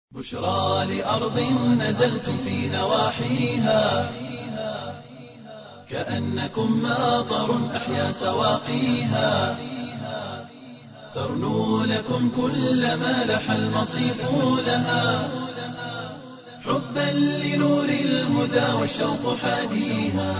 بشرى لأرض نزلتم في نواحيها كأنكم ماطر أحيا سواقيها ترنو لكم كل ما لح المصيف لها حبا لنور الهدى والشوق حاديها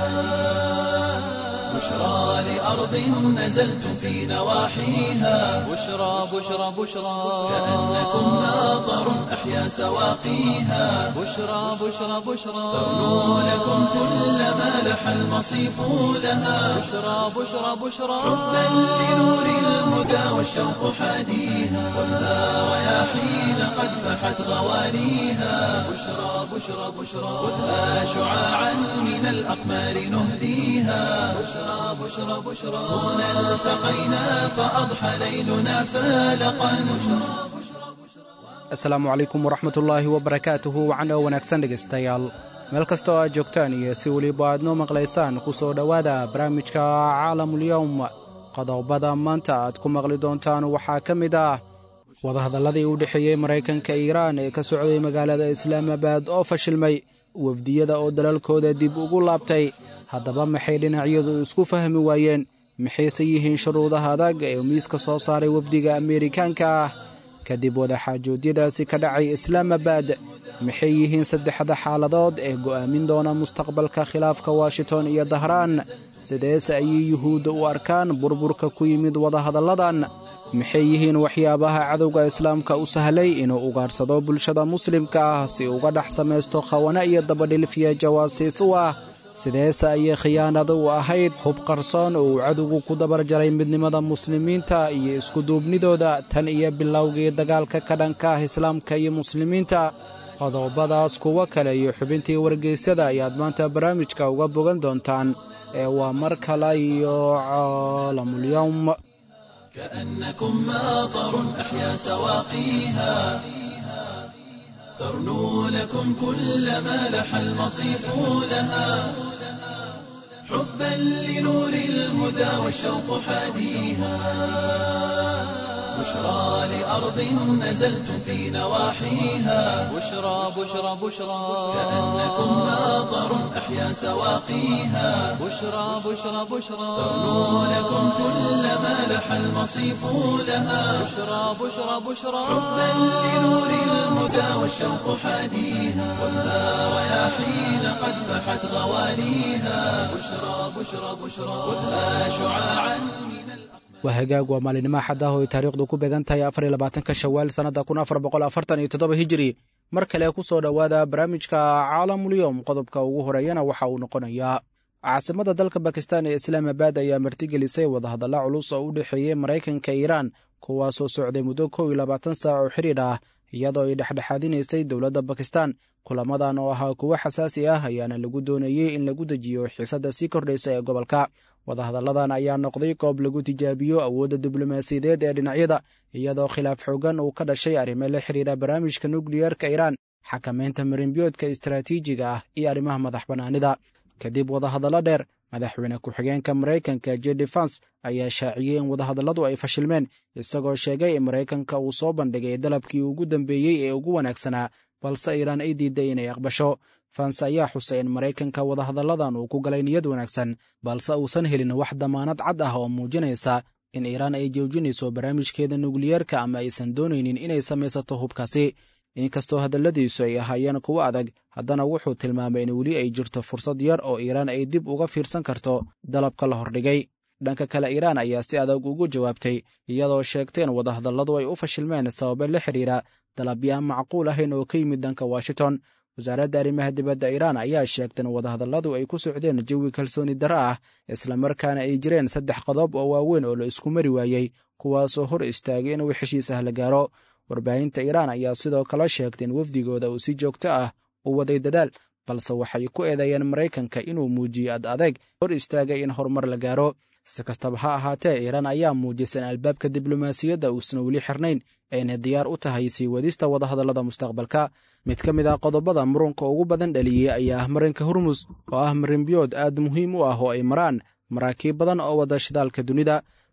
بشرى لأرض نزلتم في نواحيها بشرى كأنكم ماطر أحيا سواقيها بشرى ترنو لكم كل ما لح المصيف لها بشرى حبا لنور الهدى والشوق حاديها والنار رياحين قد فحت غواليها بشرى خذها شعاعا من الأقمار نهديها بشرى هنا التقينا فأضحى ليلنا فالقا asalaamu calaykum waraxmatullaahi wabarakaatuhu wacan oo wanaagsan dhegaystayaal meel kasta oo aad joogtaan iyo si weliba aad noo maqlaysaan ku soo dhowaada barnaamijka caalamulyowm qodobada maanta aad ku maqli doontaan waxaa ka mid ah wadahadalladii u dhexeeyey maraykanka iiraan ee ka socday magaalada islaamabad oo fashilmay wafdiyada oo dalalkooda dib ugu laabtay haddaba maxay dhinacyadu isku fahmi waayeen maxayse yihiin shuruudaha adag ee miiska soo saaray wafdiga ameerikaanka ah kadib wadaxaajoodyadaasi ka dhacay islaamabad maxay yihiin saddexda xaaladood ee go'aamin doona mustaqbalka khilaafka washington iyo dahraan sideese ayay yuhuudda u arkaan burburka ku yimid wadahadalladan maxay yihiin waxyaabaha cadowga islaamka u sahlay inuu ugaarsado bulshada muslimka ah si uga dhex samaysto khawana iyo dabadhilfiya jawaasiis u ah sideese ayay khiyaanada u ahayd hub qarsoon oo uu cadowgu ku dabar jaray midnimada muslimiinta iyo iskuduubnidooda tan iyo bilowgii dagaalka ka dhanka ah islaamka iyo muslimiinta qodobadaas kuwo kale iyo xubintii wargeysyada ayaad maanta barnaamijka uga bogan doontaan ee waa mar kale iyo caalamulyowm كأنكم ماطر أحيا سواقيها ترنو لكم كل ما لح المصيف لها حبا لنور الهدى والشوق حاديها بشرى لأرض نزلتم في نواحيها بشرى كأنكم ماطر أحيا سواقيها بشرى ترنو لكم كل ما لح المصيف لها بشرى حبا لنور الهدى والشوق حاديها والنار رياحين قد فحت غواليها بشرى خذها شعاعا من waa hagaag waa maalinimo axad ah oo ay taariikhdu ku beegan tahay afarlabaatanka shawaal sannadda hijiri mar kale ku soo dhowaada barnaamijka caalamulyowm qodobka ugu horeeyana waxa uu noqonayaa caasimadda dalka bakistan ee islaamabad ayaa martigelisay wadahadalla culus oo u dhexeeyey maraykanka iiraan kuwaasoo socday muddo 21 saac oo xidhiidh ah iyadoo ay dhexdhexaadinaysay dowladda bakistan kulamadan oo ahaa kuwo xasaasi ah ayaana lagu doonayey in lagu dejiyo xiisadda sii kordhaysa ee gobolka wadahadalladan ayaa noqday goob lagu tijaabiyo awoodda diblomaasiyadeed ee dhinacyada iyadoo khilaaf xoogan uu ka dhashay arrimo la xidhiidha barnaamijka nukliyerka iiraan xakamaynta marinbiyoodka istaraatiijiga ah iyo arrimaha madax bannaanida kadib wadahadallo dheer madaxweyne ku-xigeenka maraykanka jd vans ayaa shaaciyey in wadahadalladu ay fashilmeen isagoo sheegay in maraykanka uu soo bandhigay dalabkii ugu dambeeyey ee ugu wanaagsanaa balse iiraan ay diidday inay aqbasho vans ayaa xusay in maraykanka wadahadalladan uu ku galay niyad wanaagsan balse uusan helin wax damaanad cad ah oo muujinaysa in iiraan ay joojinayso barnaamijkeeda nukliyerka ama aysan doonaynin inay samaysato hubkaasi inkastoo hadalladiisu ay ahaayeen kuwo adag haddana wuxuu tilmaamay in weli ay jirto fursad yar oo iiraan ay dib uga fiirsan karto dalabka la hordhigay dhanka kale iiraan ayaa si adag ugu jawaabtay iyadoo sheegtay in wadahadalladu ay u fashilmeen sababo la xidhiidha dalabyaan macquul ahayn oo ka yimid dhanka washington wasaaradda arrimaha dibadda iiraan ayaa sheegtay in wadahadalladu ay ku socdeen jawi kalsooni darro ah islamarkaana ay jireen 3 qodob oo waaweyn oo la isku mari waayey kuwaasoo hor istaagay inuu heshiis ah la gaaro warbaahinta iiraan ayaa sidoo kale sheegtay in wafdigooda uu si joogto ah u waday dadaal balse waxay ku eedeeyeen maraykanka inuu muujiyo ad adeeg hor istaagay in horumar la gaaro si kastaba ha ahaatee iiraan ayaa muujisay in albaabka diblomaasiyadda uusan weli xirnayn ayna diyaar u tahay sii wadista wadahadallada mustaqbalka mid ka mid ah qodobada murunka ugu badan dhaliyey ayaa ah marinka hormus oo ah marinbiyood aad muhiim u ah oo ay maraan maraakiib badan oo wada shidaalka dunida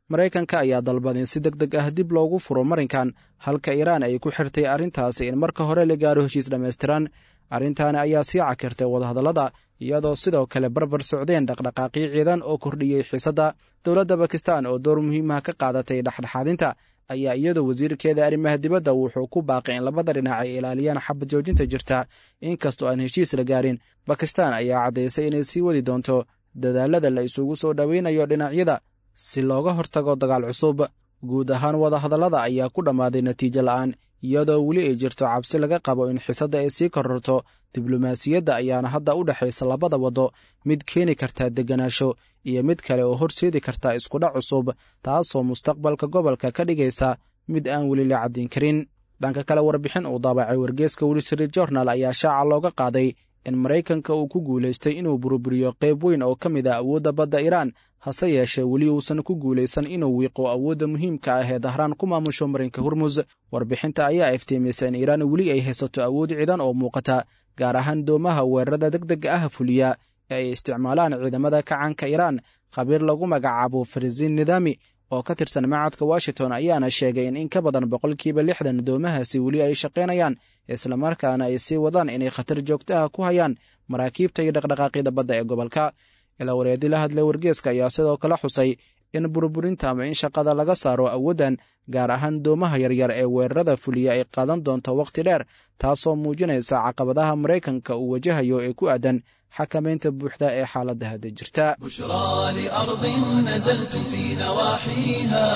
maraykanka ayaa dalbaday in si deg deg ah dib loogu furo marinkan halka iiraan ay ku xirtay arrintaasi in marka hore la gaaro heshiis dhammaystiran arrintaani ayaa sii cakirtay wadahadallada iyadoo sidoo kale barbar socdeen dhaqdhaqaaqyo ciidan oo kordhiyey xiisadda dowladda bakistan oo door muhiimah ka qaadatay dhexdhexaadinta ayaa iyadoo wasiirkeeda arrimaha dibadda wuxuu ku baaqay in labada dhinac ay ilaaliyaan xabad joojinta jirta inkastoo aan heshiis la gaarin bakistan ayaa caddaysay inay sii wadi doonto dadaalada la isugu soo dhoweynayo dhinacyada si looga hortago dagaal cusub guud ahaan wadahadallada ayaa ku dhammaaday natiijo la'aan iyadoo weli ay jirto cabsi laga qabo in xiisadda ay sii kororto diblomaasiyadda ayaana hadda u dhexaysa labada waddo mid keeni karta degganaasho iyo mid kale oo horseedi karta iskudhac cusub taasoo mustaqbalka gobolka ka dhigaysa mid aan weli la caddayn karin dhanka kale warbixin uu daabacay wargeeska Wall Street Journal ayaa shaaca looga qaaday in maraykanka uu ku guulaystay inuu burburiyo qayb weyn oo ka mid ah awoodda badda iiraan hase yeeshee weli uusan ku guulaysan inuu wiiqo awoodda muhiimka ah ee dahraan ku maamusho marinka hormuz warbixinta ayaa iftiimaysa in iiraan weli ay haysato awood ciidan oo muuqata gaar ahaan doomaha weerarada degdega ah fuliya ee ay isticmaalaan ciidamada kacanka iiraan khabiir lagu magacaabo Farzin Nidaami oo ka tirsan macadka Washington ayaana sheegay in ka badan 60% doomahaasi weli ay shaqaynayaan isla markaana ay sii wadaan inay khatar joogto ah ku hayaan maraakiibta iyo dhaqdhaqaaqyada badda ee gobolka ilaa wareedi la hadlay wargeeska ayaa sidoo kale xusay in burburinta ama in shaqada laga saaro awoodan gaar ahaan doomaha yaryar ee weerarada fuliya ay qaadan doonto waqti dheer taasoo muujinaysa caqabadaha maraykanka uu wajahayo ee ku aadan xakamaynta buuxda ee xaaladda hadda jirta بشرى لأرض نزلتم في نواحيها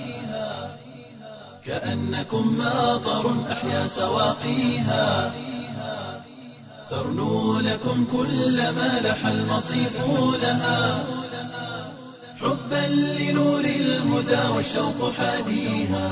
كأنكم ماطر أحيا سواقيها ترنو لكم كل ما لح المصيف لها حبا لنور الهدى والشوق حاديها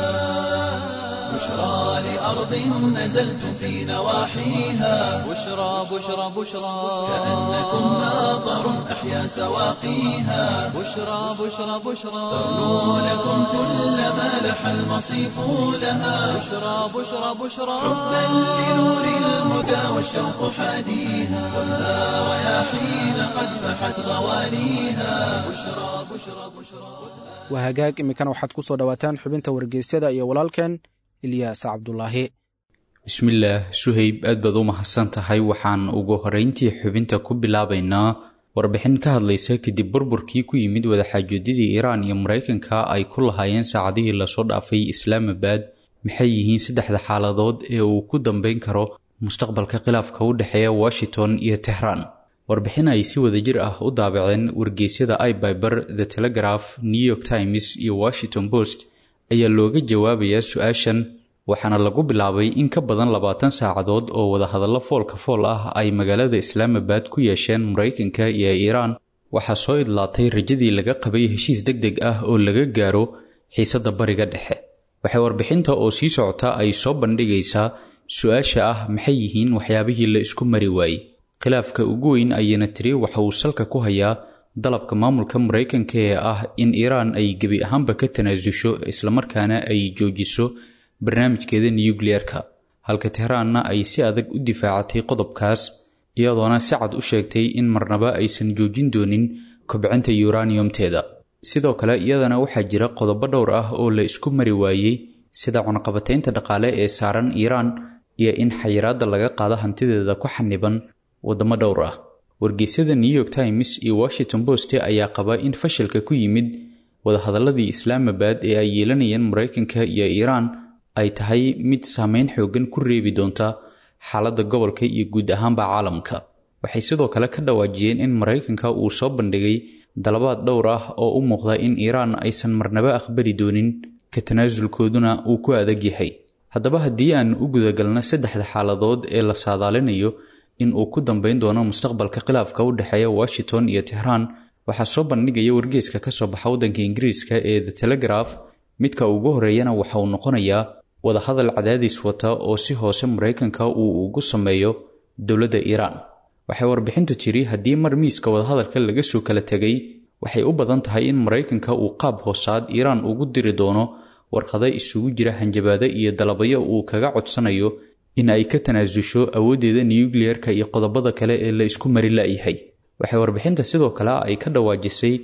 بشرى لأرض نزلتم في نواحيها بشرى بشرى بشرى كأنكم ماطر أحيا سواقيها بشرى بشرى بشرى ترنو لكم كل ما لح المصيف لها بشرى بشرى بشرى حبا لنور الهدى والشوق حاديها خذها رياحين قد فحت غوانيها بشرى بشرى بشرى waa hagaag iminkana waxaad ku soo dhowaataan xubinta wargeysyada iyo walaalkeen Ilyaas Cabdulaahi bismillaah suhayb aad baad u mahadsan tahay waxaan ugu horeyntii xubinta ku bilaabaynaa warbixin ka hadlaysa kadib burburkii ku yimid wadaxaajoodidii Iiraan iyo Mareykanka ay ku lahaayeen saacadihii la soo dhaafay Islaamabad maxay yihiin saddexda xaaladood ee uu ku dambeyn karo mustaqbalka khilaafka u dhaxeeya Washington iyo Tehran warbixin ay si wadajir ah u daabaceen wargeysyada iBiber, The Telegraph, New York Times iyo Washington Post ayaa looga jawaabayaa su'aashan waxaana lagu bilaabay in ka badan 20 saacadood oo wada hadallo foolka fool ah ay magaalada Islaamabad ku yeesheen Mareykanka iyo Iiraan waxaa soo idlaatay rajadii laga qabay heshiis degdeg ah oo laga gaaro xiisadda bariga dhexe waxay warbixinta oo sii socota ay soo bandhigaysaa su'aasha ah maxay yihiin waxyaabihii la isku mari waayay khilaafka ugu weyn ayana tiri waxa uu salka ku hayaa dalabka maamulka Mareykanka ee ah in Iiraan ay gebi ahaanba ka tanaasusho isla markaana ay joojiso barnaamijkeeda nuclear-ka halka Tehraanna ay si adag u difaacatay qodobkaas iyadoona si cad u sheegtay in marnaba aysan joojin doonin kobcinta uranium-teeda sidoo kale iyadana waxaa jira qodobo dhowr ah oo la isku mari waayay sida cunaqabataynta dhaqaale ee saaran Iiraan iyo in xayiraadda laga qaado hantideeda ku xaniban wadamo dhowr ah wargeysyada New York Times iyo Washington Post ayaa qaba in fashilka ku yimid wada hadalladii Islaamabad ee ay yeelanayeen Mareykanka iyo Iiraan ay tahay mid saameyn xoogan ku reebi doonta xaaladda gobolka iyo guud ahaanba caalamka waxay sidoo kale ka dhawaajiyeen in Mareykanka uu soo bandhigay dalabaad dhowr ah oo u muuqda in Iiraan aysan marnaba aqbali doonin ka tanaasulkooduna uu ku adag yahay haddaba haddii aan u gudagalno saddexda xaaladood ee la saadaalinayo in uu ku dambeyn doono mustaqbalka khilaafka u dhaxeeya Washington iyo Tehran waxaa soo bandhigaya wargeyska ka soo baxa waddanka Ingiriiska ee The Telegraph midka ugu horeeyana waxa uu noqonayaa wada hadal cadaadis wata oo si hoose Mareykanka uu ugu sameeyo dawladda Iiraan waxay warbixintu tiri haddii mar miiska wada hadalka laga soo kala tagay waxay u badan tahay in Mareykanka uu qaab hoosaad Iiraan ugu diri doono warqado isugu jira hanjabaado iyo dalabayo uu kaga codsanayo in ay ka tanaasusho awoodeeda nuclear-ka iyo qodobada kale ee la isku mari laayahay waxay warbixinta sidoo kale ay ka dhawaajisay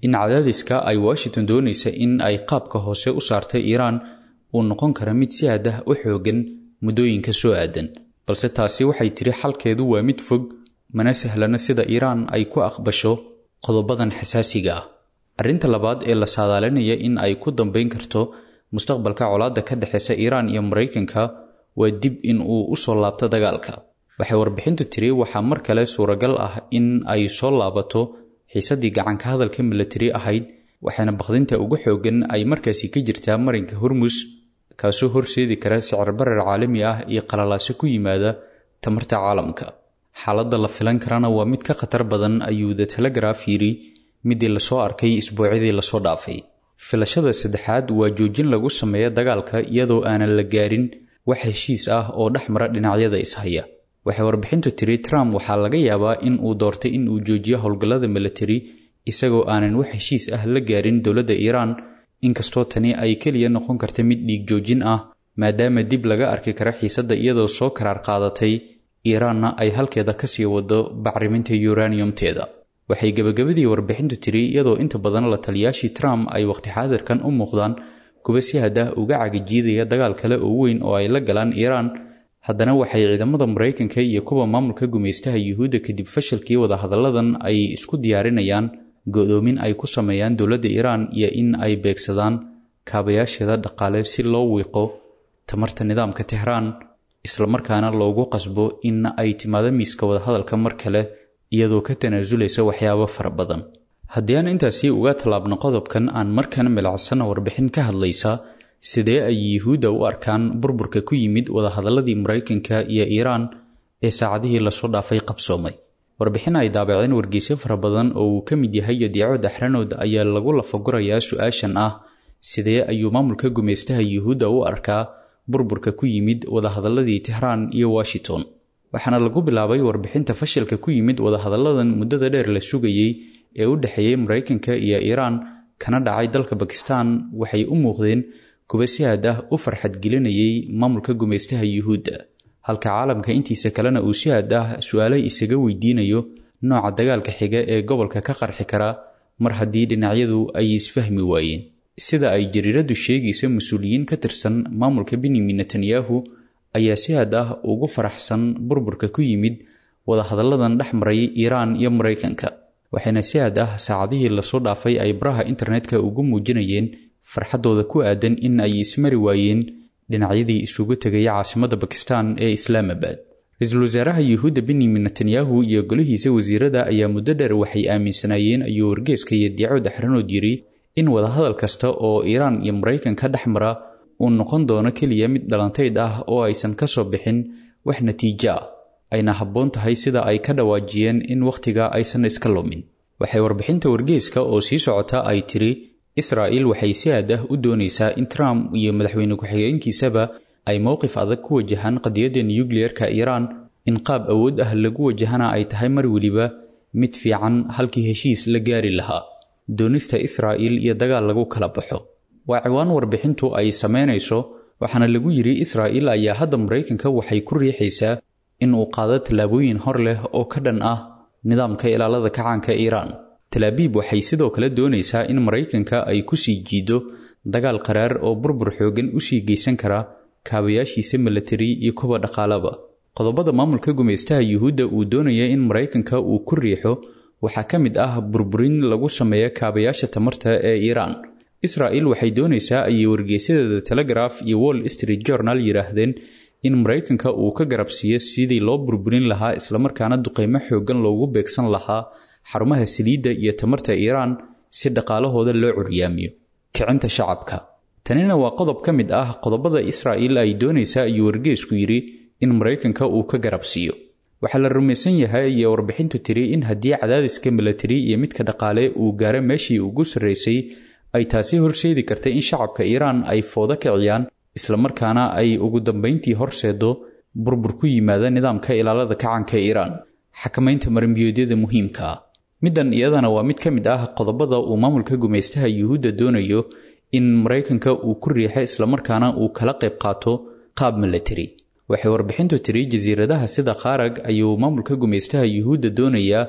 in cadaadiska ay Washington doonaysa in ay qaabka hoose u saartay Iran uu noqon kara mid si aad ah u xoogan muddooyinka soo aadan, balse taasi waxay tiri xalkeedu waa mid fog, mana sahlana sida Iran ay ku aqbasho qodobadan xasaasiga ah. Arrinta labaad ee la saadaalinaya in ay ku dambeyn karto mustaqbalka colaadda ka dhaxaysa Iran iyo Mareykanka waa dib in uu u soo laabto dagaalka. Waxay warbixintu tiri waxaa mar kale suuragal ah in ay soo laabato xiisadii gacanka hadalka military ahayd, waxaana baqdinta ugu xoogan ay markaasi ka jirtaa marinka Hormuz, kaasoo horseedi kara sicir barar caalami ah iyo qalalaaso ku yimaada tamarta caalamka. Xaaladda la filan karana waa mid ka khatar badan, ayuu The Telegraph yiri, midii la soo arkay isbuucyadii la soo dhaafay. Filashada saddexaad waa joojin lagu sameeyo dagaalka iyadoo aanan la gaarin wax heshiis ah oo dhexmara dhinacyada ishaya. Waxay warbixintu tiri Trump waxaa laga yaabaa in uu doortay in uu joojiyo howlgallada military isagoo aanan wax heshiis ah la gaarin dowladda Iran, inkastoo tani ay kaliya noqon karta mid dhiig joojin ah maadaama dib laga arki kara xiisadda iyadoo soo karaar qaadatay Iranna ay halkeeda ka sii wado bacriminta uraniumteeda. Waxay gabagabadii warbixintu tiri iyadoo inta badan la taliyaashii Trump ay waqti xaadirkan u muuqdaan kuwa si hadah uga cagajiidaya dagaal kale oo weyn oo ay la galaan Iran, haddana waxay ciidamada Mareykanka iyo kuwa maamulka gumeystaha Yuhuudda kadib fashilkii wada hadalladan ay isku diyaarinayaan go'doomin ay ku sameeyaan dowladda Iran iyo in ay beegsadaan kaabayaasheeda dhaqaale si loo wiiqo tamarta nidaamka Tehran, isla markaana loogu qasbo in ay timaado miiska wada hadalka mar kale iyadoo ka tanaasuleysa waxyaabo fara badan. Haddii aan intaasi uga talaabno qodobkan, aan markan milacsana warbixin ka hadlaysa sidee ay Yuhuudda u arkaan burburka ku yimid wada hadalladii Mareykanka iyo Iran ee saacadihii la soo dhaafay qabsoomay. Warbixin ay daabaceen wargeysyo fara badan oo uu ka mid yahay Yadiico Daxranood ayaa lagu lafagurayaa su'aashan ah sidee ayuu maamulka gumeystaha Yuhuudda u arkaa burburka ku yimid wada hadalladii Tehran iyo Washington. Waxaana lagu bilaabay warbixinta fashilka ku yimid wada hadalladan muddada dheer la sugayay ee u dhaxeeyay Mareykanka iyo Iran kana dhacay dalka Pakistan. Waxay u muuqdeen kuwa si aad ah u farxad gelinayay maamulka gumeystaha Yuhuudda, halka caalamka intiisa kalena uu si aad ah su'aalo isaga weydiinayo nooca dagaalka xiga ee gobolka ka qarxi kara mar haddii dhinacyadu ay isfahmi waayeen. Sida ay jariiradu sheegaysa, mas'uuliyiin ka tirsan maamulka Benjamin Netanyahu ayaa si aad ah ugu faraxsan burburka ku yimid wada hadalladan dhexmaray Iran iyo Mareykanka, waxayna si aad ah saacadihii la soo dhaafay ay baraha internetka ugu muujinayeen farxadooda ku aadan in ay ismari waayeen dhinacyadii isugu tegay caasimadda Pakistan ee Islamabad. Ra'iisul Wasaaraha Yuhuudda Benjamin Netanyahu iyo golihiisa wasiirada ayaa muddo dheer waxay aaminsanaayeen ayuu wargeyska Yadiico Daxranood yiri in wada hadal kasta oo Iran iyo Mareykanka dhexmara uu noqon doono kaliya mid dhalanteed ah oo aysan ka soo bixin wax natiijo ah, ayna habboon tahay sida ay ka dhawaajiyeen in waqtiga aysan iska lumin. Waxay warbixinta wargeyska oo sii socota ay tiri Israa'iil waxay si aad ah u doonaysaa in Trump iyo madaxweyne ku-xigeenkiisaba ay mowqif adag ku wajahaan qadiyadda nuclear-ka Iran, in qaab awood ah lagu wajahana ay tahay mar waliba mid fiican halkii heshiis la gaari lahaa. Doonista Israa'iil iyo dagaal lagu kala baxo waa ciwaan warbixintu ay sameynayso, waxaana lagu yiri Israa'iil ayaa hadda Mareykanka waxay ku riixaysaa in uu qaado tallaabooyin hor leh oo ka dhan ah nidaamka ilaalada kacaanka Iran. Tel Aviv waxay sidoo kale doonaysaa in Mareykanka ay ku sii jiido dagaal qaraar oo burbur xoogan u sii geysan kara kaabayaashiisa military iyo kuwa dhaqaalaba. Qodobada maamulka gumeystaha Yuhuudda uu doonaya in Mareykanka uu ku riixo waxaa ka mid ah burburin lagu sameeyo kaabayaasha tamarta ee Iran. Israa'iil waxay doonaysaa ay wargeysyada The Telegraph iyo Wall Street Journal yiraahdeen in Mareykanka uu ka garabsiiyo sidii loo burburin lahaa isla markaana duqeymo xoogan loogu beegsan lahaa xarumaha saliidda iyo tamarta Iran si dhaqaalahooda loo curyaamiyo. Kicinta shacabka. Tanina waa qodob ka mid ah qodobada Israa'iil ay doonaysaa ayuu wargeysku yiri in Mareykanka uu ka garabsiiyo. Waxaa la rumaysan yahay iyo warbixintu tiri in haddii cadaadiska military iyo midka dhaqaale uu gaaro meeshii ugu sarreysay ay taasi horseedi karta in shacabka Iran ay foodo kiciyaan isla markaana ay ugu dambeyntii horseedo burbur ku yimaada nidaamka ilaalada kacaanka Iran. Xakamaynta marinbiyoodyada muhiimka ah. Midan iyadana waa mid ka mid ah qodobada uu maamulka gumeystaha Yuhuudda doonayo in Mareykanka uu ku riixo isla markaana uu kala qayb qaato qaab military. Waxay warbixintu tiri jasiiradaha sida Qarag ayuu maamulka gumeystaha Yuhuudda doonayaa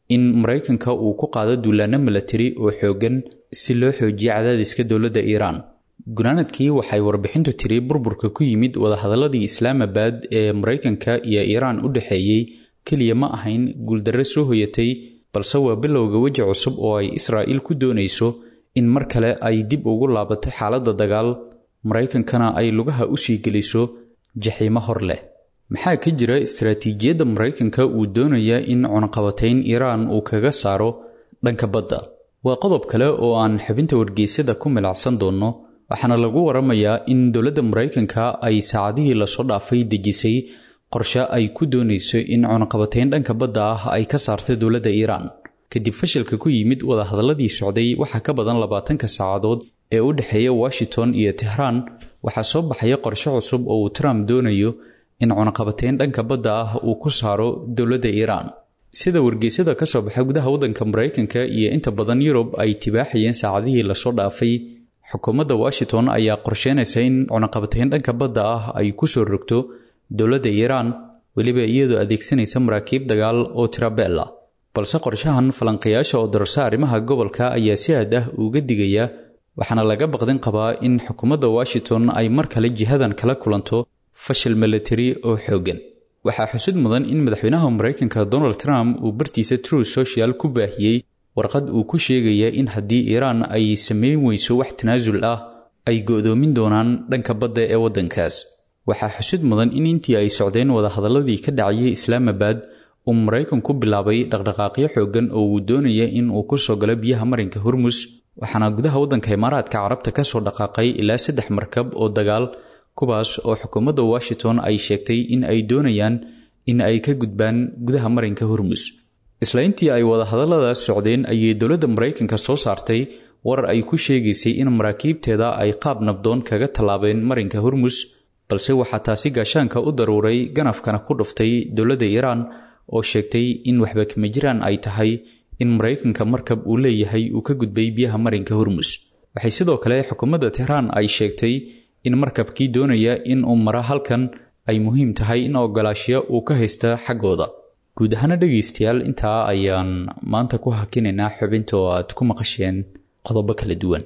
in maraykanka uu ku qaado duulaano milatari oo xoogan si loo xoojiyo cadaadiska dowladda iiraan. gunaanadkii waxay warbixintu tiri burburka ku yimid wadahadaladii islaamabad ee maraykanka iyo iiraan u dhexeeyey keliya ma ahayn guuldarre soo hoyatay, balse waa bilowga weji cusub oo ay israa'iil ku doonayso in mar kale ay dib ugu laabato xaaladda dagaal, maraykankana ay lugaha u sii geliso jaxiimo hor leh. maxaa ka jira istaraatiijiyadda maraykanka uu doonaya in cunaqabatayn iiraan uu kaga saaro dhanka badda? waa qodob kale oo aan xubinta wargeysyada ku milacsan doonno, waxaana lagu waramayaa in dowladda maraykanka ay saacadihii lasoo dhaafay dejisay qorshe ay ku doonayso in cunaqabatayn dhanka badda ah ay ka saarto dowladda iiraan. kadib fashilka ku yimid wadahadaladii socday waxaa ka badan 20 saacadood ee u dhexeeya Washington iyo Tehran, waxaa soo baxaya qorshe cusub oo uu Trump doonayo in cunaqabatayn dhanka badda ah uu ku saaro dowladda iiraan. sida wargeysyada ka soo baxay gudaha waddanka maraykanka iyo inta badan Yurub ay tibaaxayeen saacadihii lasoo dhaafay, xukuumadda Washington ayaa qorsheynaysa in cunaqabatayn dhanka badda ah ay ku soo rogto dowladda iiraan, weliba iyadoo adeegsanaysa maraakiib dagaal oo tirabeel ah. balse qorshahan falanqayaasha oo darasa arrimaha gobolka ayaa si aad ah uga digaya, waxaana laga baqdin qabaa in xukuumadda Washington ay mar kale jihadan kala kulanto fashil military oo xoogan. waxaa xusud mudan in madaxweynaha maraykanka Donald Trump uu bartiisa Truth Social ku baahiyey warqad uu ku sheegaya in haddii iiraan ay sameyn weyso wax tanaasul ah ay go'doomin doonaan dhanka badda ee waddankaas. waxaa xusud mudan in intii ay socdeen wadahadaladii ka dhacayay Islaamabad uu maraykanku bilaabay dhaqdhaqaaqyo xoogan oo uu doonaya in uu ku soo galo biyaha marinka Hormuz, waxaana gudaha waddanka Imaaraadka Carabta ka soo dhaqaaqay ilaa 3 markab oo dagaal, kuwaas oo xukuumadda Washington ay sheegtay in ay doonayaan in ay ka gudbaan gudaha marinka Hormuz. isla intii ay wadahadaladaas socdeen ayay dowladda maraykanka soo saartay warar ay ku sheegaysay in maraakiibteeda ay qaab nabdoon kaga tallaabeen marinka Hormuz, balse waxaa taasi gaashaanka u daruuray ganafkana ku dhuftay dowladda iiraan oo sheegtay in waxba kama jiraan ay tahay in maraykanka markab uu leeyahay uu ka gudbay biyaha marinka Hormuz. waxay sidoo kale xukuumadda Tehran ay sheegtay in markabkii doonaya in uu mara halkan ay muhiim tahay in ogolaashiyo uu ka haysta xaggooda. guud ahaan dhageystayaal intaa ayaan maanta ku hakinaynaa xubinta oo aad ku maqasheen qodobo kala duwan.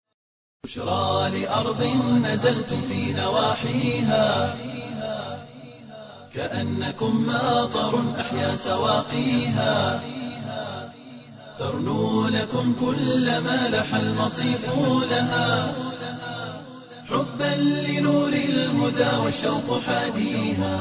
بشرى لأرض نزلتم في نواحيها كأنكم ماطر أحيا سواقيها ترنو لكم كل ما لح المصيف لها حبا لنور الهدى والشوق حاديها.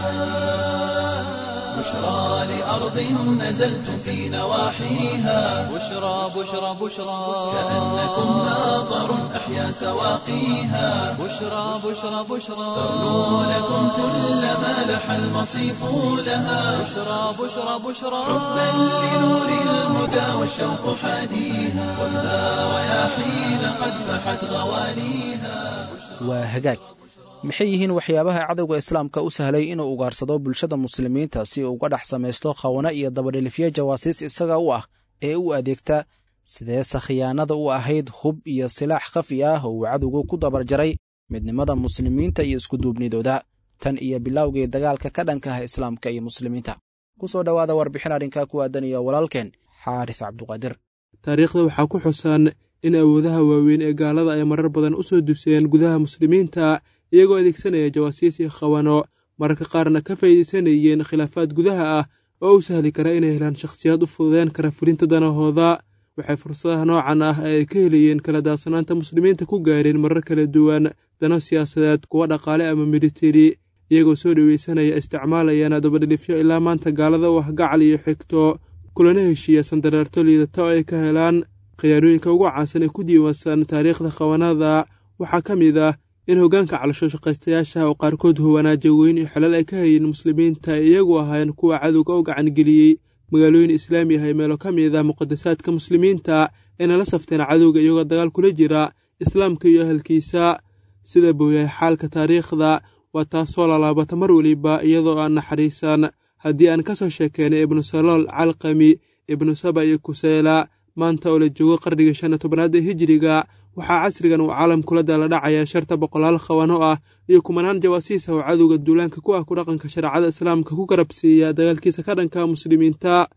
بشرى لأرض نزلتم في نواحيها بشرى بشرى بشرى كأنكم ماطر أحيا سواقيها بشرى بشرى بشرى ترنو لكم كل ما لح المصيف لها بشرى بشرى بشرى حبا لنور الهدى والشوق حاديها خذها رياحين قد فحت غوانيها. waa hagaag. maxay yihiin waxyaabaha cadowga islaamka u sahlay inuu ugaarsado bulshada muslimiinta si uu uga dhex samaysto khawana iyo dabadhilifyo jawaasiis isaga u ah ee u adeegta, sideese khiyaanada u ahayd hub iyo silaax khafi ah oo uu cadowgu ku dabarjaray midnimada muslimiinta iyo iskuduubnidooda tan iyo bilowgii dagaalka ka dhanka ah islaamka iyo muslimiinta. ku soo dhowaada warbixin arrinkaa ku aadan iyo walaalkeen xaaris cabduqaadir. taariikhda waxaa ku xusan in awoodaha waaweyn ee gaalada ay marar badan u soo duseen gudaha muslimiinta iyagoo adeegsanaya jawaasiis iyo khawano, mararka qaarna ka faa'iidaysanayeen khilaafaad gudaha ah oo u sahli kara inay helaan shakhsiyaad u fududeen kara fulinta danahooda. waxay fursadaha noocan ah ay ka helayeen kala daadsanaanta muslimiinta ku gaareen marar kala duwan, dano siyaasadeed, kuwa dhaqaale ama militari, iyagoo soo dhawaysanaya isticmaalayana dabadhilifyo ilaa maanta gaalada u ah gacal iyo xigto, kulana heshiiya sandareerto liidata oo ay ka helaan. khiyaanooyinka ugu caansan ee ku diiwaansan taariikhda khawanada waxaa ka mid ah in hoggaanka calasho shaqaystayaasha oo qaarkood huwanaajo weyn iyo xelal ay ka hayeen muslimiinta ay iyagu ahaayeen kuwa cadowga u gacan geliyey magaalooyin islaami ah ee meelo ka mid ah muqadasaadka muslimiinta ayna la safteen cadowga iyagoo dagaal kula jira islaamka iyo ahalkiisa. sida buu yahay xaalka taariikhda, waa taasoo lalaabata mar weliba iyadoo aan naxariisan. haddii aan ka soo sheekeynay ibnu salool, calqami, ibnu saba iyo kuseyla, maanta oo la joogo qarniga 15aad ee hijriga, waxaa casrigan uu caalamkula daala dhacaya sharta boqolaal khawano ah iyo kumanaan jawaasiis ah oo cadowga duulaanka ku ah ku dhaqanka shareecada islaamka ku garabsiiya dagaalkiisa ka dhanka muslimiinta.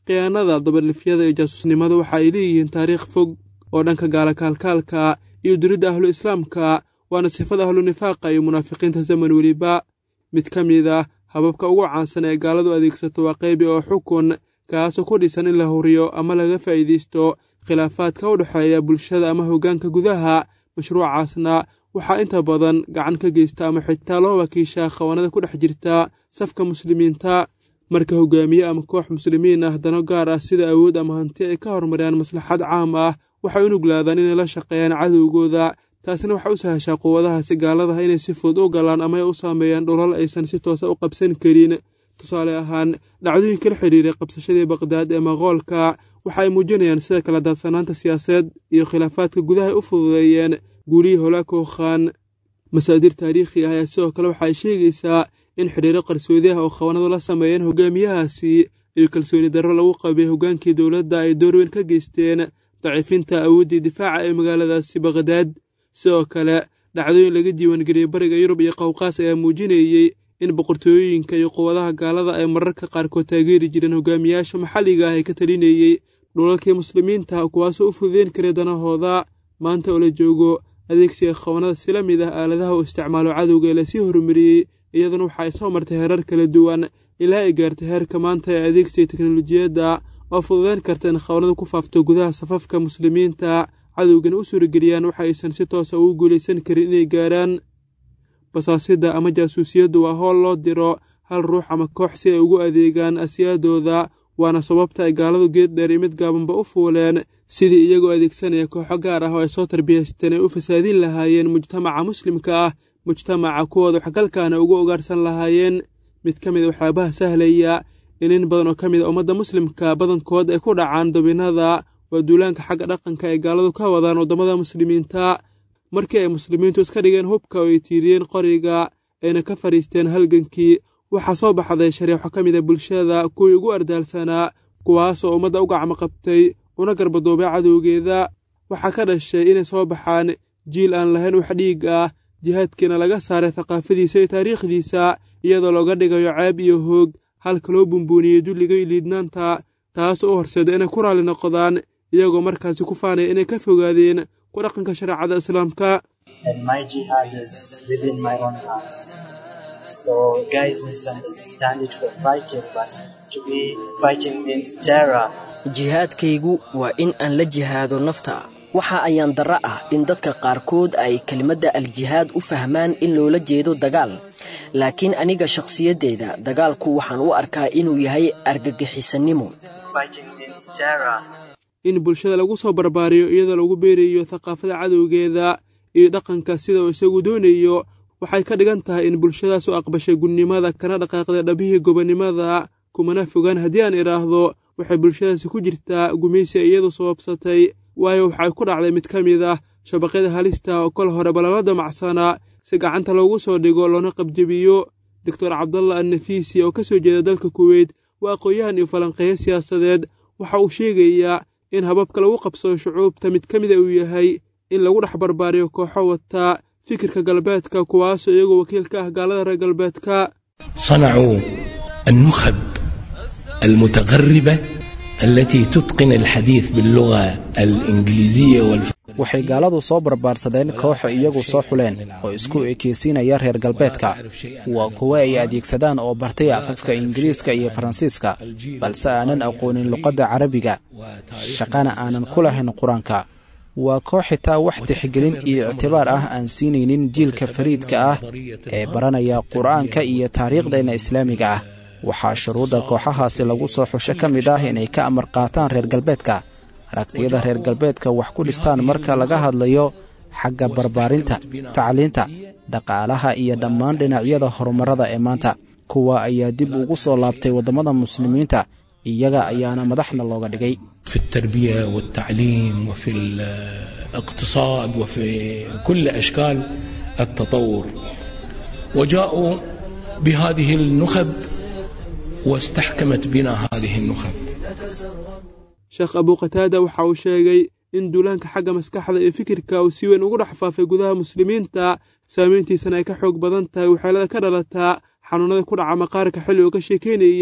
khiyaanada, dabalifyada iyo jaasusnimada waxa ay leeyihiin taariikh fog oo dhanka gaalakaalkaalka iyo diridda ahlu islaamka, waana sifada ahlu nifaaqa iyo munaafiqiinta zaman weliba. mid ka mid ah hababka ugu caansan ee gaaladu adeegsato waa qaybi oo xukun, kaasoo ku dhisan in la huriyo ama laga faa'iidaysto khilaafaadka u dhexeeya bulshada ama hoggaanka gudaha. mashruucaasna waxaa inta badan gacan ka geysta ama xitaa loo wakiishaa khawaanada ku dhex jirta safka muslimiinta. marka hoggaamiye ama koox muslimiin ah dano gaar ah sida awood ama hanti ay ka horumariyaan maslaxad caam ah, waxay u nuglaadaan inay la shaqeeyaan cadowgooda. taasina waxay u sahashaa quwadahaasi gaaladaha inay si fudud u galaan ama ay u saameeyaan dhulal aysan si toosa u qabsan karin. tusaale ahaan, dhacdooyinka la xidhiiray qabsashadii baqdaad ee maqoolka waxa ay muujinayaan sida kala daadsanaanta siyaasadeed iyo khilaafaadka gudaha ay u fududeeyeen guulihii Holakow Khan. masaadir taariikhi ah ayaa sidoo kale waxa ay sheegaysaa in xidhiiro qarsoodi ah oo khawaanadu la sameeyeen hogaamiyahaasi iyo kalsooni darro lagu qabay hoggaankii dowladda ay door weyn ka geysteen daciifinta awooddii difaaca ee magaaladaasi baqdaad. sidoo kale dhacdooyin laga diiwaangeliyey bariga Yurub iyo Qowqaas ayaa muujinayey in boqortooyooyinka iyo quwadaha gaalada ay mararka qaarkood taageeri jireen hogaamiyaasha maxalliga ah ee ka talinayey dhulalkii muslimiinta, kuwaasoo u fududeyn karay danahooda. maanta oo la joogo, adeegsiga khawaanada si la mid ah aaladaha uu isticmaalo cadowga ee lasii horumariyey, iyaduna waxa ay soo martay heerar kala duwan ilaa ay gaartay heerka maanta ee adeegsiga teknolojiyadda oo fududeyn karta in khawaanadu ku faafto gudaha safafka muslimiinta, cadowgana u suurageliyaan waxa aysan si toosa ugu guulaysan karin inay gaaraan. basaasida ama jaasuusiyaddu waa howl loo diro hal ruux ama koox si ay ugu adeegaan asyaadooda, waana sababta ay gaaladu geed dheer iyo mid gaabanba u fuuleen sidii iyagoo adeegsanaya kooxo gaar ah oo ay soo tarbiyaysteen ay u fasaadin lahaayeen mujtamaca muslimka ah, mujtamaca kuwooda waxgalkaana ugu ogaarsan lahaayeen. mid ka mid a waxyaabaha sahlaya in badan oo ka mid a ummadda muslimka badankood ay ku dhacaan dabinada waa duulaanka xagga dhaqanka ay gaaladu ka wadaan waddamada muslimiinta. markii ay muslimiintu iska dhigeen hubka oo ay tiiriyeen qoriga ayna ka fadhiisteen halgankii, waxaa soo baxday shareexo ka mid a bulshada kuwii ugu ardaalsanaa, kuwaasoo ummadda u gacmo qabtay una garbadoobay cadowgeeda. waxaa ka dhashay inay soo baxaan jiil aan lahayn wax dhiig ah, jihaadkiina laga saaray thaqaafadiisa iyo taariikhdiisa, iyadoo looga dhigayo ceeb iyo hoog, halka loo bumbuuniyey dulliga iyo liidnaanta, taasoo u horseeda inay ku raalli noqdaan, iyagoo markaasi ku faanaya inay ka fogaadeen ku dhaqanka shareecada islaamka. So guys misunderstand it for fighting, but to be fighting against terror. jihaadkaygu waa in aan la jihaado nafta. waxa ayaan darro ah in dadka qaarkood ay kelimadda al-jihaad u fahmaan in loola jeedo dagaal, laakiin aniga shakhsiyaddeeda dagaalku waxaan u arkaa inuu yahay argagixisanimo. in bulshada lagu soo barbaariyo iyadoo lagu beerayo thaqaafada cadowgeeda iyo dhaqanka sida uu isagu doonayo, waxay ka dhigan tahay in bulshadaas u aqbashay gunnimada kana dhaqaaqday dhabihii gobonnimada. kumana fogaan haddii aan idhaahdo waxay bulshadaasi ku jirtaa gumaysi iyadu sababsatay, waayo waxay ku dhacday mid ka mid ah shabaqyada halista oo kol hore balala damacsanaa si gacanta loogu soo dhigo loona qabjabiyo. doctor cabdalla annafiisi oo ka soo jeeda dalka kuweyt waa aqoon-yahan iyo falanqeeyo siyaasadeed. waxa uu sheegayaa in hababka lagu qabsado shucuubta mid ka mid a uu yahay in lagu dhex barbaariyo kooxo wata fikirka galbeedka, kuwaasoo iyagoo wakiil ka ah gaalada reer galbeedka. صنعوا النخب المتغربة التي تتقن الحديث باللغة الإنجليزية waxay gaaladu soo barbaarsadeen kooxo iyagu soo xuleen oo isku ekeysiinaya reer galbeedka. waa kuwo ay adeegsadaan oo bartay afafka ingiriiska iyo faransiiska, balse aanan aqoonin luqadda carabiga, shaqana aanan ku lahayn qur-aanka. waa koox xitaa wax tixgelin iyo ictibaar ah aan siinaynin jiilka fariidka ah ee baranaya qur-aanka iyo taariikhdeenna islaamiga ah. waxaa shuruudda kooxahaasi lagu soo xusho ka mid ah inay ka amar qaataan reer galbeedka, aragtiyada reer galbeedka wax ku dhistaan marka laga hadlayo xagga barbaarinta, tacliinta, dhaqaalaha iyo dhammaan dhinacyada horumarada ee maanta. kuwa ayaa dib ugu soo laabtay waddamada muslimiinta, iyaga ayaana madaxna looga dhigay. في التربية والتعليم وفي الاقتصاد وفي كل أشكال التطور، وجاءوا بهذه النخب واستحكمت بنا هذه النخب. sheekh Abu Qataada waxa uu sheegay in duulaanka xagga maskaxda iyo fikirka uu si weyn ugu dhex faafay gudaha muslimiinta, saameyntiisana ay ka xoog badan tahay waxyeelada ka dhalataa xanuunada ku dhaca maqaarka xilli uu ka sheekeynayey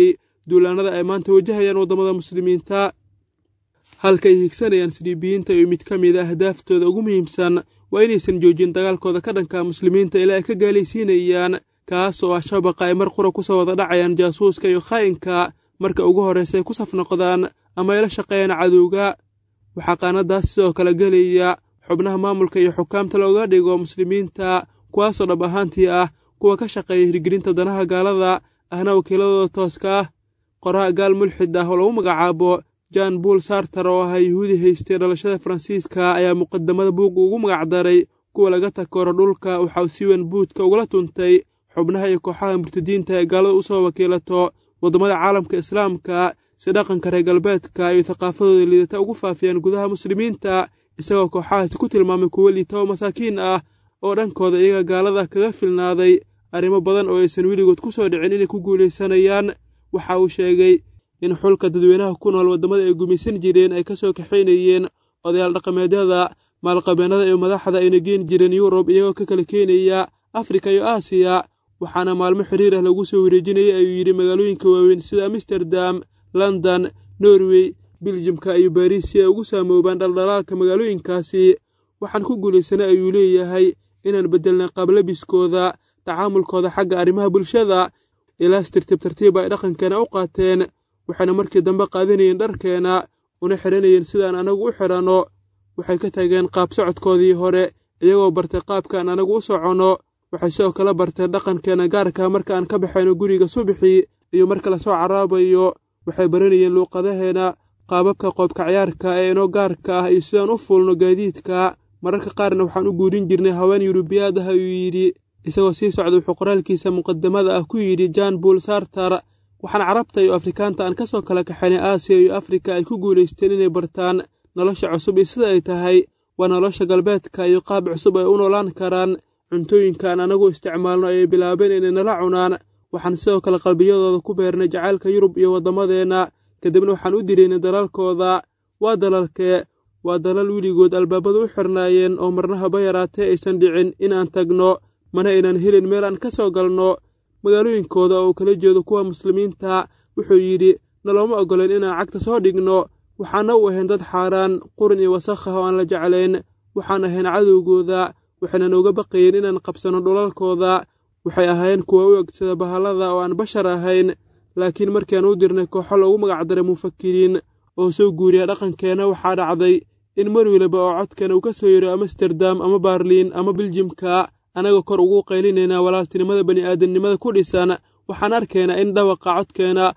duulaanada ay maanta wajahayaan waddamada muslimiinta. halka ay higsanayaan siliibiyiinta iyo mid ka mid a ahdaaftooda ugu muhiimsan waa inaysan joojin dagaalkooda ka dhanka muslimiinta ilaa ay ka gaalaysiinayaan, kaas oo ah shabaqa ay mar qura ku soo wada dhacayaan jaasuuska iyo khaa'inka marka ugu horraysa ay ku saf noqdaan ama ay la shaqeeyaan cadowga. waxaa qaanadaas sidoo kale gelaya xubnaha maamulka iyo xukaamta looga dhigo muslimiinta, kuwaasoo dhab ahaantii ah kuwa ka shaqeeya hirgelinta danaha gaalada ahna wakiiladooda tooska ah. qoraa gaal mulxid ah oo lagu magacaabo Jean Paul Sartre oo ahaa yuhuudi haystay dhalashada Faransiiska ayaa muqadamada buugga ugu magacdaray kuwa laga takooro dhulka. waxa uu si weyn buudka ugula tuntay xubnaha iyo kooxaha murtadiinta ee gaalada u soo wakiilato waddamada caalamka islaamka si dhaqanka reer galbeedka iyo thaqaafadooda liidata ugu faafiyaan gudaha muslimiinta, isagoo kooxahaasi ku tilmaamay kuwo liita oo masaakiin ah oo dhankooda iyaga gaalada kaga filnaaday arrimo badan oo aysan weligood ku soo dhicin inay ku guulaysanayaan. waxa uu sheegay in xulka dadweynaha ku nool waddamada ay gumaysan jireen ay ka soo kaxaynayeen odayaal dhaqameedyada, maalqabeennada iyo madaxda ayna geen jireen Yurub iyagoo ka kala keenaya Afrika iyo Aasiya, waxaana maalmo xiriir ah lagu soo wareejinayay ayuu yidhi magaalooyinka waaweyn sida Amsterdam, London, Norway, Biljimka iyo Bariis si ay ugu saamoobaan dhaldhalaalka magaalooyinkaasi. waxaan ku guulaysanay ayuu leeyahay inaan beddelnay qaablabiskooda, tacaamulkooda xagga arrimaha bulshada, ilaas tartiib ay dhaqankeena u qaateen, waxayna markii dambe qaadanayeen dharkeena una xiranayeen sidaan anagu u xiranno. waxay ka tageen qaab socodkoodii hore iyagoo bartay qaabkaan anagu u soconno. waxay sidoo kale barteen dhaqankeena gaarka marka aan ka baxayno guriga subaxii iyo marka la soo caraabayo. waxay baranayeen luuqadaheena, qaababka qoobka ciyaarka ee inoo gaarka ah iyo sidaan u fuulno gaadiidka. mararka qaarna waxaan u guurin jirnay haween yurubiyaad ah ayuu yidhi, isagoo sii socda wuxuu qoraalkiisa muqadamada ah ku yidhi Jean Paul Sartre, waxaan carabta iyo afrikaanta aan ka soo kala kaxaynay Aasiya iyo Afrika ay ku guulaysteen inay bartaan nolosha cusub iyo sida ay tahay, waa nolosha galbeedka iyo qaab cusub ay u noolaan karaan. cuntooyinka aan anagu isticmaalno ayay bilaabeen inay nala cunaan. waxaan sidoo kale qalbiyadooda ku beernay jacaylka Yurub iyo waddamadeenna, kadibna waxaan u diraynay dalalkooda. waa dalalkee? waa dalal weligood albaabada u xirnaayeen oo marna haba yaraatee aysan dhicin in aan tagno, mana aynan helin meel aan ka soo galno. magaalooyinkooda oo kala jeedo kuwa muslimiinta wuxuu yidhi nalooma oggoleen inaan cagta soo dhigno. waxaana u ahayn dad xaaraan, qurin iyo wasakh ah oo aan la jeclayn. waxaan ahayn cadowgooda, waxayna nooga baqayeen inaan qabsanno dhulalkooda. waxay ahaayeen kuwa u egsada bahallada oo aan bashar ahayn. laakiin markiaan u dirnay kooxo loogu magacdaray mufakiriin oo soo guuriya dhaqankeena, waxaa dhacday in mar weliba oo codkeena uu ka soo yiro Amsterdam ama Berliin ama Biljimka anagoo kor ugu qaylinayna walaaltinimada bani'aadamnimada ku dhisan, waxaan arkaynaa in dhawaqa codkeena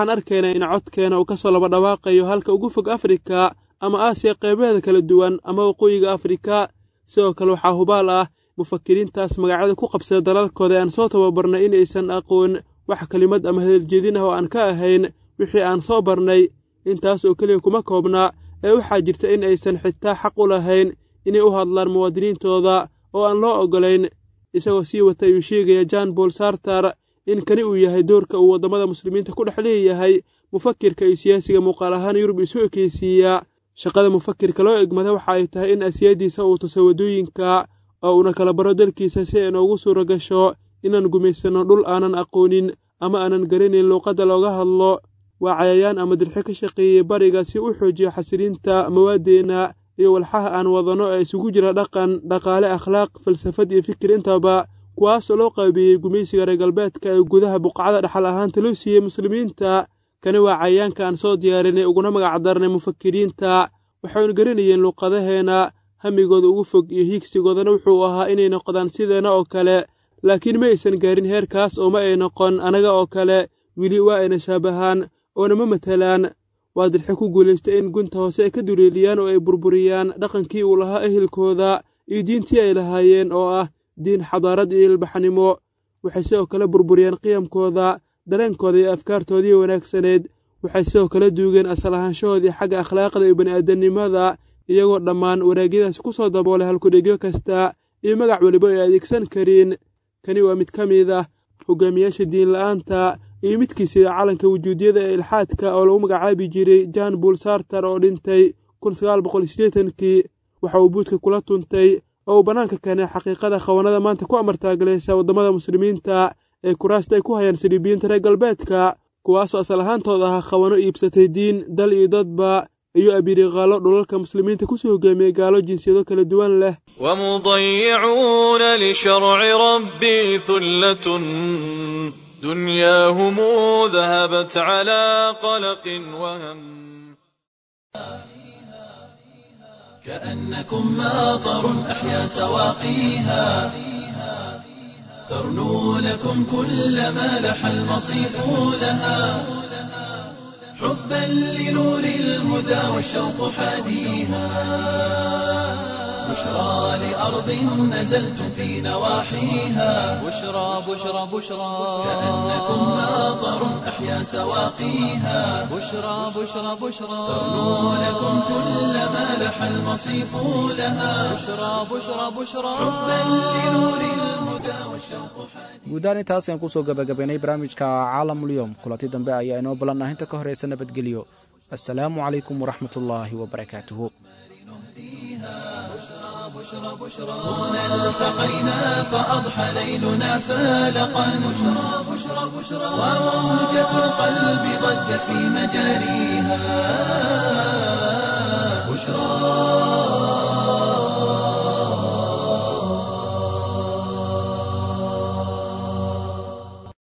uu ka soo laba dhawaaqayo halka ugu fog Afrika ama Aasiya qaybaheeda kala duwan ama waqooyiga Afrika. sidoo kale waxaa hubaal ah mufakiriintaas magacyada ku qabsada dalalkooda aan soo tababarnay in aysan aqoon wax kelimad ama hadaljeedin ah oo aan ka ahayn wixii aan soo barnay. intaas oo keliya kuma koobna ee waxaa jirta in aysan xitaa xaq u lahayn inay u hadlaan muwaadiniintooda oo aan loo oggolayn. isagoo sii wata ayuu sheegaya Jean Paul Sartre in kani uu yahay doorka uu waddamada muslimiinta ku dhex leeyahay mufakirka iyo siyaasiga muuqaal ahaan Yurub isu ekeysiiya. shaqada mufakirka loo egmada waxa ay tahay in asiyadiisa uu tuso waddooyinka oo uuna kala baro dalkiisa si ay noogu suura gasho inaan gumaysanno dhul aanan aqoonin ama aanan garanayn luuqadda looga hadlo. waa cayayaan ama dirxe ka shaqeeyey bariga si u xoojiyo xasilinta mawaadeena iyo walxaha aan wadano ee isugu jira dhaqan, dhaqaale, akhlaaq, falsafad iyo fikir intaba, kuwaasoo loo qaybiyey gumaysiga reer galbeedka ee gudaha buqacada dhaxal ahaanta loo siiyey muslimiinta. kani waa cayayaanka aan soo diyaarinay uguna magacdarnay mufakiriinta. waxaynu garanayeen luuqadaheena, hamigooda ugu fog iyo hiigsigoodana wuxuu ahaa inay noqdaan sideena oo kale, laakiin ma aysan gaarin heerkaas oo ma ay noqon anaga oo kale. weli waa ayna shaabahaan oona ma matalaan. waa dirxe ku guulaystay in gunta hoose ay ka duleeliyaan oo ay burburiyaan dhaqankii uu lahaa ehelkooda iyo diintii ay lahaayeen oo ah diin xadaarad iyo ilbaxnimo. waxay sidoo kale burburiyeen qiyamkooda, dareenkooda iyo afkaartoodii wanaagsaneed. waxay sidoo kale duugeen asal ahaanshahoodii xagga akhlaaqda iyo bani'aadanimada, iyagoo dhammaan wanaagyadaasi ku soo daboolay halkudhegyo kasta iyo magac weliba ay adeegsan karin. kani waa mid ka mid ah hogaamiyaasha diin la'aanta iyo midkii sida calanka wujuudiyada ee ilxaadka oo lagu magacaabi jiray Jean Paul Sartre oo dhintay 1980kii. waxa uu buudka kula tuntay oo uu bannaanka keenay xaqiiqada khawanada maanta ku amartaagalaysa waddamada muslimiinta ee kuraasta ay ku hayaan siliibiyiinta reer galbeedka, kuwaasoo asal ahaantooda ahaa khawano iibsatay diin dal iyo dadba iyo abiriqaalo dhulalka muslimiinta ku soo hogaamiyey gaalo jinsiyado kala duwan leh ومضيعون لشرع ربي ثلة دنياهم ذهبت على قلق وهم كأنكم ماطر أحيا سواقيها ترنو لكم كل ما لح المصيف لها حبا لنور الهدى والشوق حاديها بشرى لأرض نزلتم في نواحيها بشرى بشرى بشرى كأنكم ماطر أحيا سواقيها بشرى بشرى بشرى ترنو لكم كل ما لح المصيف لها بشرى بشرى بشرى حبا لنور الهدى والشوق حاديها guud ahaan intaas ayaan kusoo gabagabaynay barnaamijka caalamulyoom kulanti dambe ayaa inoo ballanah inta ka horeysa nabadgelyo assalaamu calaykum waraxmatullaahi wabarakaatuhu هنا التقينا فأضحى ليلنا فالقا بشرى بشرى بشرى وموجة القلب ضجت في مجاريها